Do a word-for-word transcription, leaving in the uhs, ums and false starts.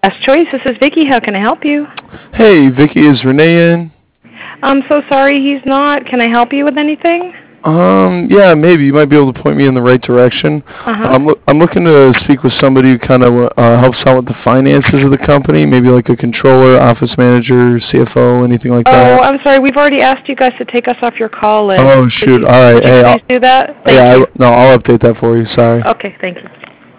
Best Choice. This is Vicky. How can I help you? Hey, Vicky, is Renee in? I'm so sorry he's not. Can I help you with anything? Um, yeah, maybe you might be able to point me in the right direction. Uh huh. I'm loo- I'm looking to speak with somebody who kind of uh, helps out with the finances of the company, maybe like a controller, office manager, C F O, anything like Oh, that. I'm sorry. We've already asked you guys to take us off your call list. Oh Could shoot! you All right, could you hey, please I'll, do that? Thank yeah, you. I, no, I'll update that for you. Sorry. Okay, thank you.